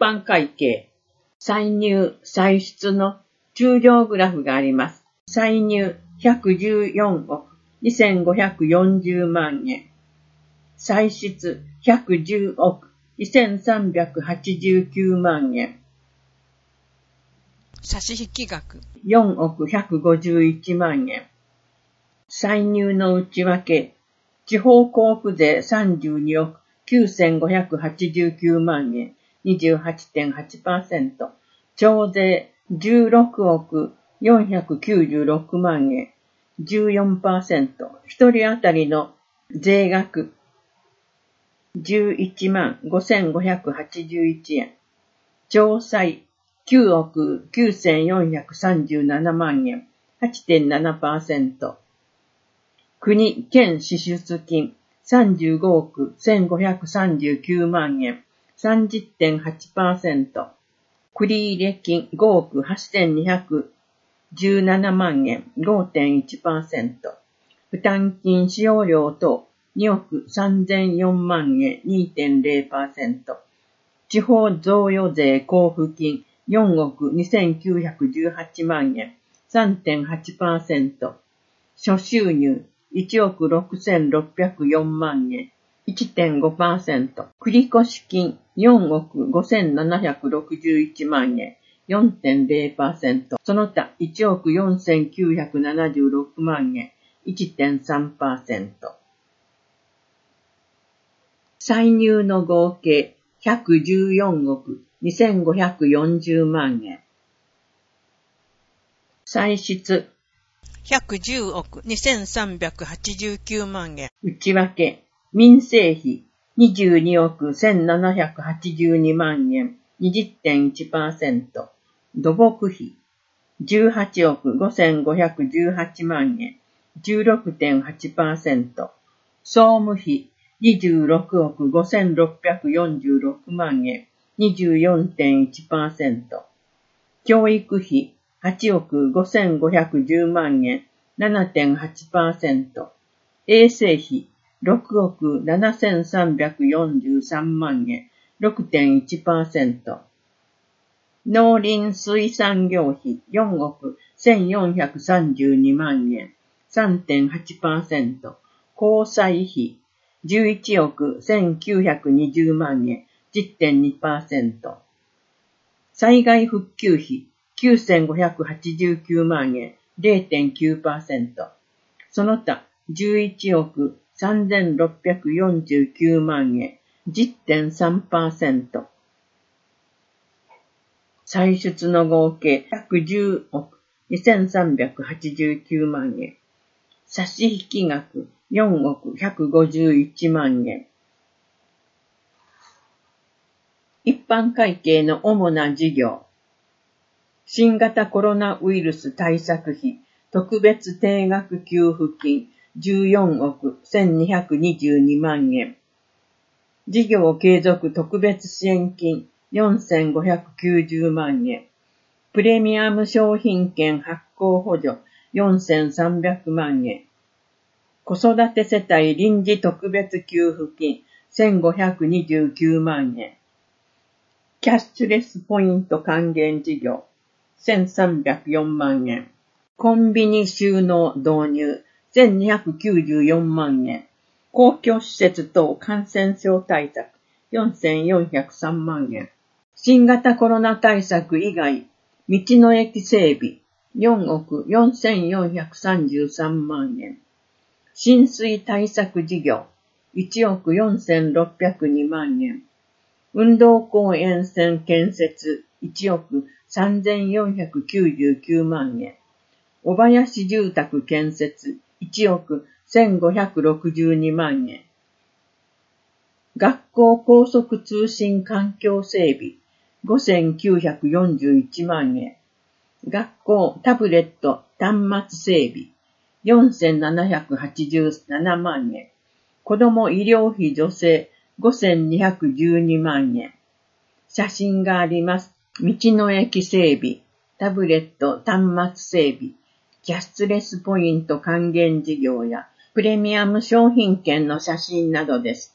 般会計、歳入、歳出の中量グラフがあります。歳入114億2540万円。歳出110億2389万円。 差引額 4億151万円。歳入の内訳、地方交付税32億9589万円、28.8%。徴税16億496万円、14%。一人当たりの税額11万5581円。徴歳9億9437万円、8.7%。国・県支出金35億1539万円、30.8%。繰入金5億8217万円、5.1%。負担金使用料等2億3004万円、2.0%。地方贈与税交付金4億2918万円、3.8%。諸収入1億6604万円、1.5%。繰越金4億5761万円、4.0%。その他1億4976万円、1.3%。歳入の合計114億2540万円。歳出 110億2389万円。 内訳、民生費22億1782万円、20.1%。土木費18億5518万円、16.8%。総務費26億5646万円、24.1%。教育費8億5510万円、7.8%。衛生費6億7343万円、6.1%。農林水産業費4億1432万円、3.8%。交際費11億1920万円、10.2%。災害復旧費9589万円、0.9%。その他、11億3649万円、10.3%。歳出の合計110億2389万円。差引額4億151万円。一般会計の主な事業。新型コロナウイルス対策費特別定額給付金14億1222万円。事業継続特別支援金4590万円。プレミアム商品券発行補助4300万円。子育て世帯臨時特別給付金1529万円。キャッシュレスポイント還元事業1304万円。コンビニ収納導入1294万円。公共施設等感染症対策4403万円。新型コロナ対策以外、道の駅整備4億4433万円。浸水対策事業1億4602万円。運動公園線建設1億3499万円。小林住宅建設1億1562万円。学校高速通信環境整備5941万円。学校タブレット端末整備4787万円。子ども医療費助成5212万円。写真があります。道の駅整備、タブレット端末整備、キャッシュレスポイント還元事業やプレミアム商品券の写真などです。